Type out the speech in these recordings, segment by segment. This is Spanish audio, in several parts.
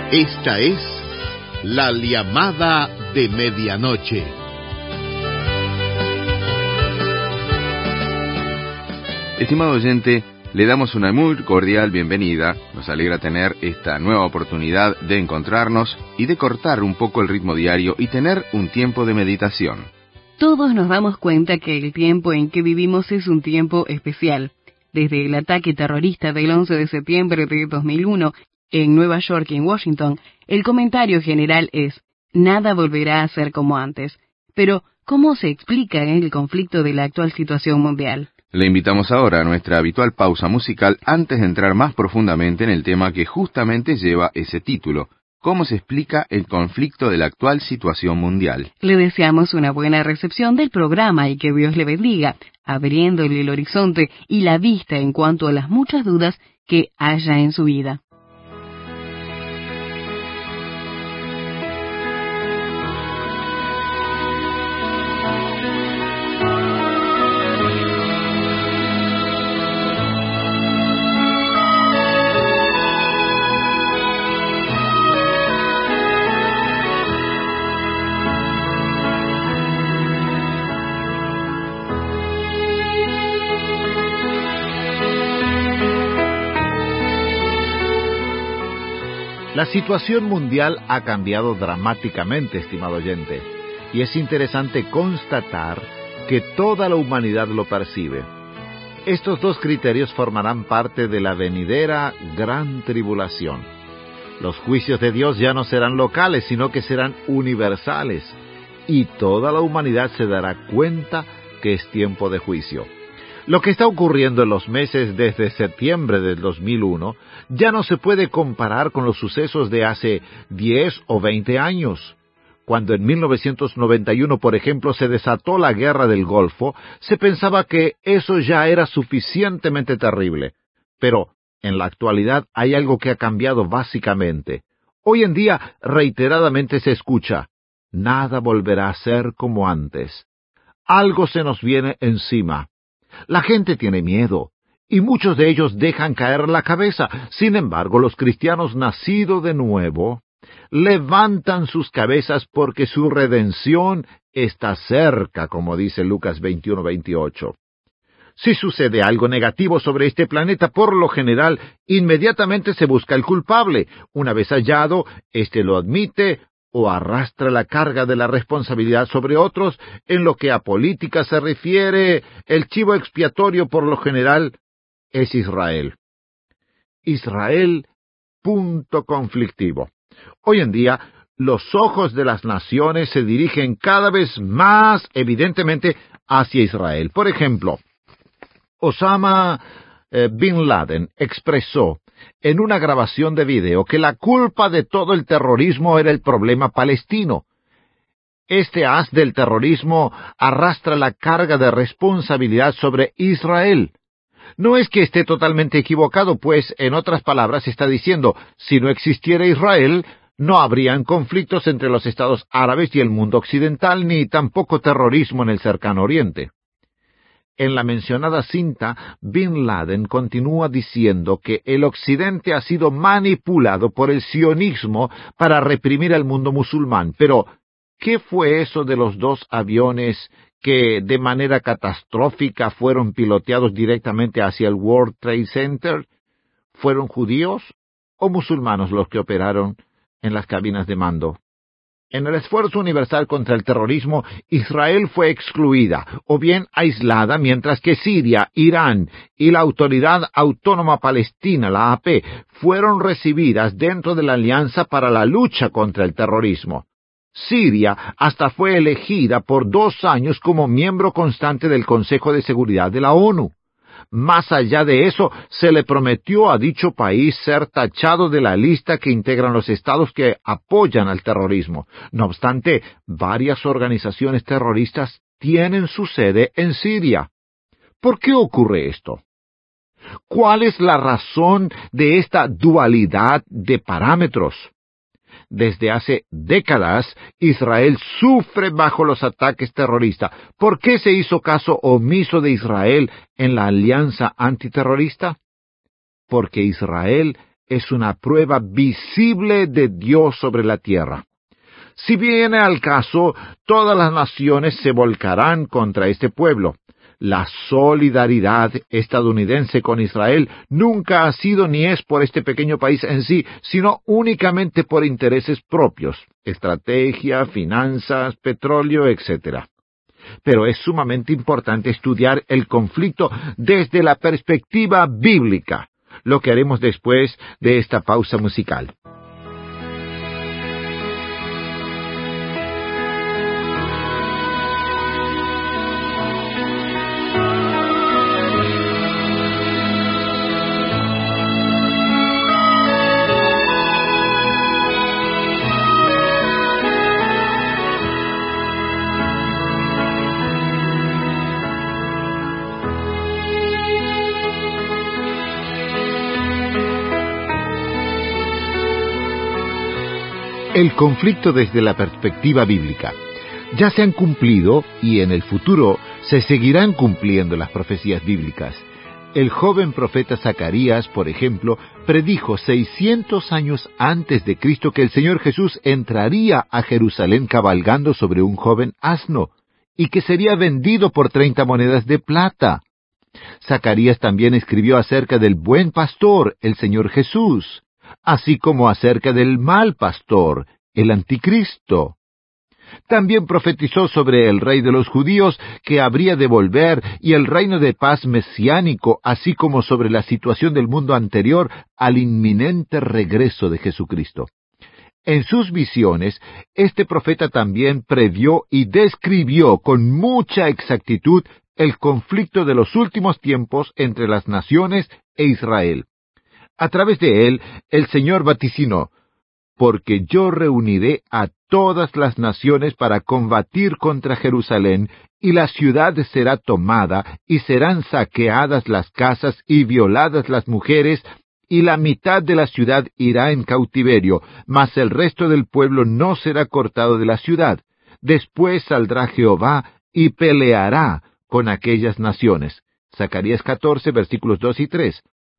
Esta es la llamada de medianoche. Estimado oyente, le damos una muy cordial bienvenida. Nos alegra tener esta nueva oportunidad de encontrarnos y de cortar un poco el ritmo diario y tener un tiempo de meditación. Todos nos damos cuenta que el tiempo en que vivimos es un tiempo especial. Desde el ataque terrorista del 11 de septiembre de 2001 en Nueva York y en Washington, el comentario general es: nada volverá a ser como antes. Pero, ¿cómo se explica el conflicto de la actual situación mundial? Le invitamos ahora a nuestra habitual pausa musical antes de entrar más profundamente en el tema que justamente lleva ese título: ¿cómo se explica el conflicto de la actual situación mundial? Le deseamos una buena recepción del programa y que Dios le bendiga, abriéndole el horizonte y la vista en cuanto a las muchas dudas que haya en su vida. La situación mundial ha cambiado dramáticamente, estimado oyente, y es interesante constatar que toda la humanidad lo percibe. Estos dos criterios formarán parte de la venidera gran tribulación. Los juicios de Dios ya no serán locales, sino que serán universales, y toda la humanidad se dará cuenta que es tiempo de juicio. Lo que está ocurriendo en los meses desde septiembre del 2001 ya no se puede comparar con los sucesos de hace 10 o 20 años. Cuando en 1991, por ejemplo, se desató la guerra del Golfo, se pensaba que eso ya era suficientemente terrible. Pero en la actualidad hay algo que ha cambiado básicamente. Hoy en día reiteradamente se escucha: nada volverá a ser como antes. Algo se nos viene encima. La gente tiene miedo, y muchos de ellos dejan caer la cabeza. Sin embargo, los cristianos nacidos de nuevo levantan sus cabezas porque su redención está cerca, como dice Lucas 21:28. Si sucede algo negativo sobre este planeta, por lo general, inmediatamente se busca el culpable. Una vez hallado, éste lo admite o arrastra la carga de la responsabilidad sobre otros. En lo que a política se refiere, el chivo expiatorio por lo general es Israel. Israel, punto conflictivo. Hoy en día, los ojos de las naciones se dirigen cada vez más evidentemente hacia Israel. Por ejemplo, Osama Bin Laden expresó en una grabación de video que la culpa de todo el terrorismo era el problema palestino. Este as del terrorismo arrastra la carga de responsabilidad sobre Israel. No es que esté totalmente equivocado, pues, en otras palabras, está diciendo: si no existiera Israel, no habrían conflictos entre los estados árabes y el mundo occidental, ni tampoco terrorismo en el cercano oriente. En la mencionada cinta, Bin Laden continúa diciendo que el Occidente ha sido manipulado por el sionismo para reprimir al mundo musulmán. Pero, ¿qué fue eso de los 2 aviones que de manera catastrófica fueron piloteados directamente hacia el World Trade Center? ¿Fueron judíos o musulmanos los que operaron en las cabinas de mando? En el esfuerzo universal contra el terrorismo, Israel fue excluida o bien aislada, mientras que Siria, Irán y la Autoridad Autónoma Palestina, la AP, fueron recibidas dentro de la Alianza para la Lucha contra el Terrorismo. Siria hasta fue elegida por 2 años como miembro constante del Consejo de Seguridad de la ONU. Más allá de eso, se le prometió a dicho país ser tachado de la lista que integran los estados que apoyan al terrorismo. No obstante, varias organizaciones terroristas tienen su sede en Siria. ¿Por qué ocurre esto? ¿Cuál es la razón de esta dualidad de parámetros? Desde hace décadas, Israel sufre bajo los ataques terroristas. ¿Por qué se hizo caso omiso de Israel en la alianza antiterrorista? Porque Israel es una prueba visible de Dios sobre la tierra. Si viene al caso, todas las naciones se volcarán contra este pueblo. La solidaridad estadounidense con Israel nunca ha sido ni es por este pequeño país en sí, sino únicamente por intereses propios, estrategia, finanzas, petróleo, etc. Pero es sumamente importante estudiar el conflicto desde la perspectiva bíblica, lo que haremos después de esta pausa musical. El conflicto desde la perspectiva bíblica. Ya se han cumplido y en el futuro se seguirán cumpliendo las profecías bíblicas. El joven profeta Zacarías, por ejemplo, predijo 600 años antes de Cristo que el Señor Jesús entraría a Jerusalén cabalgando sobre un joven asno y que sería vendido por 30 monedas de plata. Zacarías también escribió acerca del buen pastor, el Señor Jesús, así como acerca del mal pastor, el anticristo. También profetizó sobre el rey de los judíos que habría de volver y el reino de paz mesiánico, así como sobre la situación del mundo anterior al inminente regreso de Jesucristo. En sus visiones, este profeta también previó y describió con mucha exactitud el conflicto de los últimos tiempos entre las naciones e Israel. A través de él, el Señor vaticinó: porque yo reuniré a todas las naciones para combatir contra Jerusalén, y la ciudad será tomada, y serán saqueadas las casas y violadas las mujeres, y la mitad de la ciudad irá en cautiverio, mas el resto del pueblo no será cortado de la ciudad. Después saldrá Jehová y peleará con aquellas naciones. Zacarías 14, versículos 2 y 3.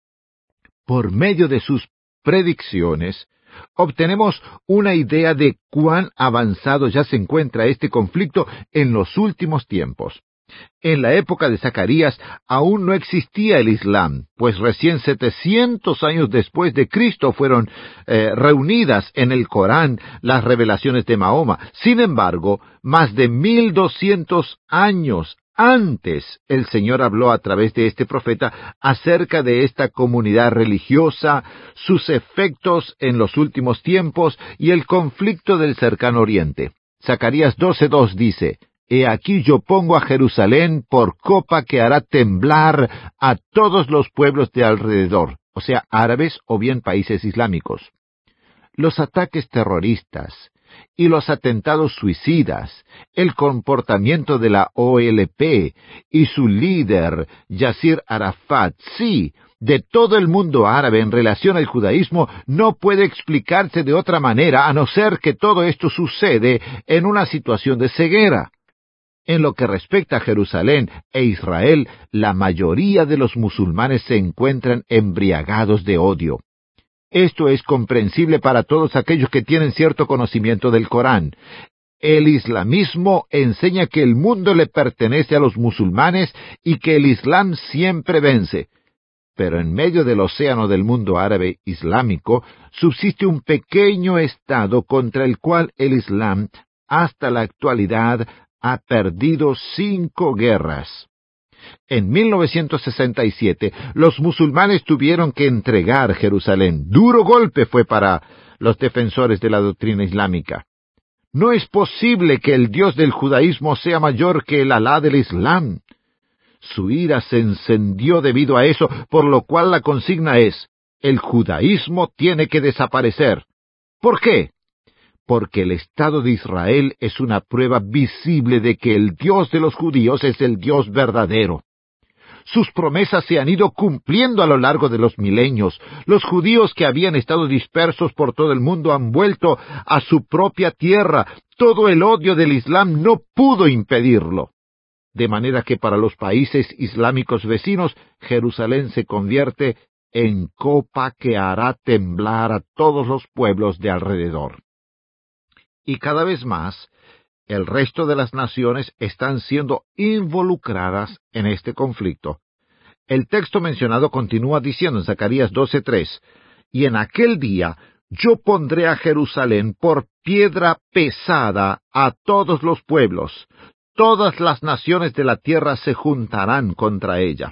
Por medio de sus predicciones, obtenemos una idea de cuán avanzado ya se encuentra este conflicto en los últimos tiempos. En la época de Zacarías aún no existía el Islam, pues recién 700 años después de Cristo fueron reunidas en el Corán las revelaciones de Mahoma. Sin embargo, más de 1200 años antes, el Señor habló a través de este profeta acerca de esta comunidad religiosa, sus efectos en los últimos tiempos y el conflicto del cercano oriente. Zacarías 12:2 dice: He aquí yo pongo a Jerusalén por copa que hará temblar a todos los pueblos de alrededor, o sea, árabes o bien países islámicos. Los ataques terroristas y los atentados suicidas, el comportamiento de la OLP y su líder, Yasir Arafat, sí, de todo el mundo árabe en relación al judaísmo, no puede explicarse de otra manera a no ser que todo esto sucede en una situación de ceguera. En lo que respecta a Jerusalén e Israel, la mayoría de los musulmanes se encuentran embriagados de odio. Esto es comprensible para todos aquellos que tienen cierto conocimiento del Corán. El islamismo enseña que el mundo le pertenece a los musulmanes y que el Islam siempre vence. Pero en medio del océano del mundo árabe islámico subsiste un pequeño estado contra el cual el Islam, hasta la actualidad, ha perdido 5 guerras. En 1967, los musulmanes tuvieron que entregar Jerusalén. Duro golpe fue para los defensores de la doctrina islámica. No es posible que el Dios del judaísmo sea mayor que el Alá del Islam. Su ira se encendió debido a eso, por lo cual la consigna es: el judaísmo tiene que desaparecer. ¿Por qué? Porque el Estado de Israel es una prueba visible de que el Dios de los judíos es el Dios verdadero. Sus promesas se han ido cumpliendo a lo largo de los milenios. Los judíos que habían estado dispersos por todo el mundo han vuelto a su propia tierra. Todo el odio del Islam no pudo impedirlo. De manera que para los países islámicos vecinos, Jerusalén se convierte en copa que hará temblar a todos los pueblos de alrededor. Y cada vez más, el resto de las naciones están siendo involucradas en este conflicto. El texto mencionado continúa diciendo en Zacarías 12:3, «Y en aquel día yo pondré a Jerusalén por piedra pesada a todos los pueblos. Todas las naciones de la tierra se juntarán contra ella».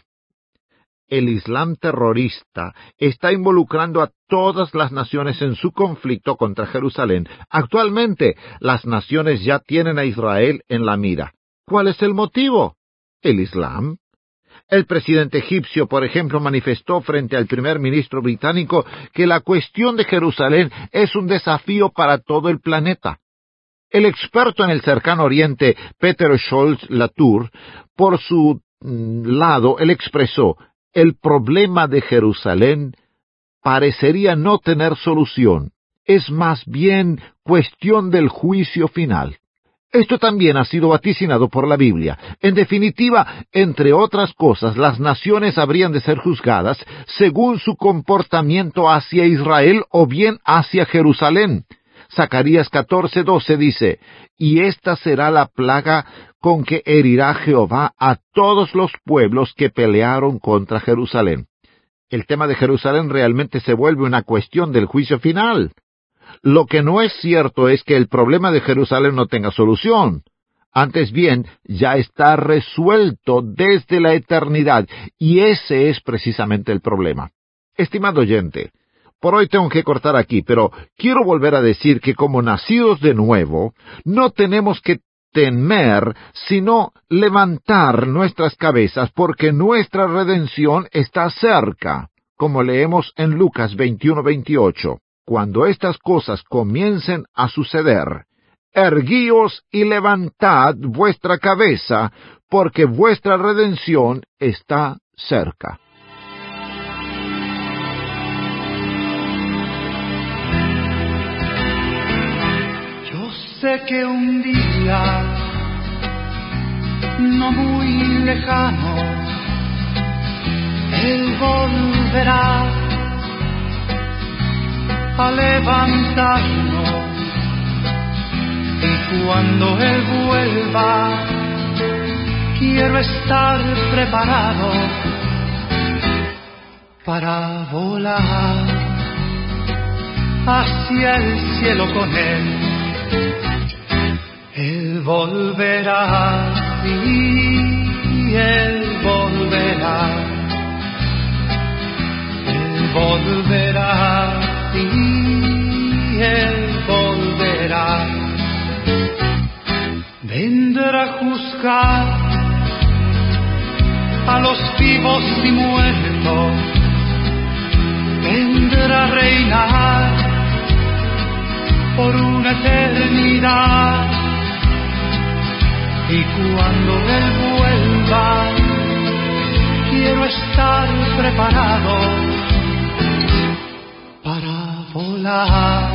El Islam terrorista está involucrando a todas las naciones en su conflicto contra Jerusalén. Actualmente, las naciones ya tienen a Israel en la mira. ¿Cuál es el motivo? El Islam. El presidente egipcio, por ejemplo, manifestó frente al primer ministro británico que la cuestión de Jerusalén es un desafío para todo el planeta. El experto en el cercano oriente, Peter Scholz-Latour, por su lado, él expresó: «El problema de Jerusalén parecería no tener solución. Es más bien cuestión del juicio final». Esto también ha sido vaticinado por la Biblia. En definitiva, entre otras cosas, las naciones habrían de ser juzgadas según su comportamiento hacia Israel o bien hacia Jerusalén. Zacarías 14:12 dice: «Y esta será la plaga con que herirá Jehová a todos los pueblos que pelearon contra Jerusalén». El tema de Jerusalén realmente se vuelve una cuestión del juicio final. Lo que no es cierto es que el problema de Jerusalén no tenga solución. Antes bien, ya está resuelto desde la eternidad, y ese es precisamente el problema. Estimado oyente, por hoy tengo que cortar aquí, pero quiero volver a decir que como nacidos de nuevo, no tenemos que temer, sino levantar nuestras cabezas, porque nuestra redención está cerca, como leemos en Lucas 21:28. «Cuando estas cosas comiencen a suceder, erguíos y levantad vuestra cabeza, porque vuestra redención está cerca». Yo sé que un día, no muy lejano, Él volverá a levantarnos, y cuando Él vuelva, quiero estar preparado para volar hacia el cielo con Él. Él volverá, y Él volverá, Él volverá, y Él volverá. Vendrá a juzgar a los vivos y muertos, vendrá a reinar por una eternidad, y cuando Él vuelva, quiero estar preparado para volar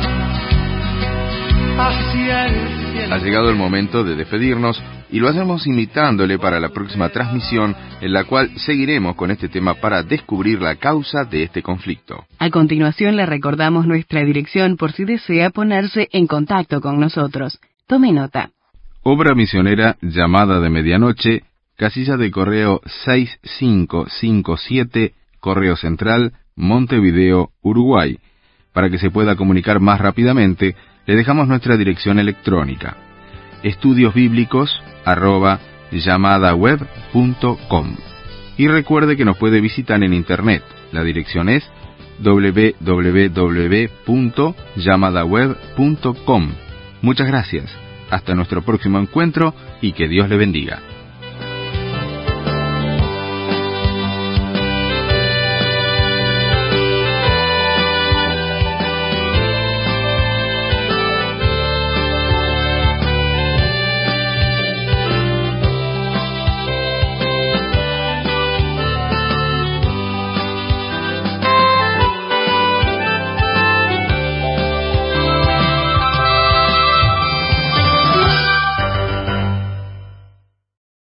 hacia el cielo. Ha llegado el momento de despedirnos y lo hacemos invitándole para la próxima transmisión, en la cual seguiremos con este tema para descubrir la causa de este conflicto. A continuación le recordamos nuestra dirección por si desea ponerse en contacto con nosotros. Tome nota. Obra Misionera Llamada de Medianoche, casilla de correo 6557, Correo Central, Montevideo, Uruguay. Para que se pueda comunicar más rápidamente, le dejamos nuestra dirección electrónica: estudiosbiblicos@yamadaweb.com. Y recuerde que nos puede visitar en internet. La dirección es www.yamadaweb.com. Muchas gracias. Hasta nuestro próximo encuentro y que Dios le bendiga.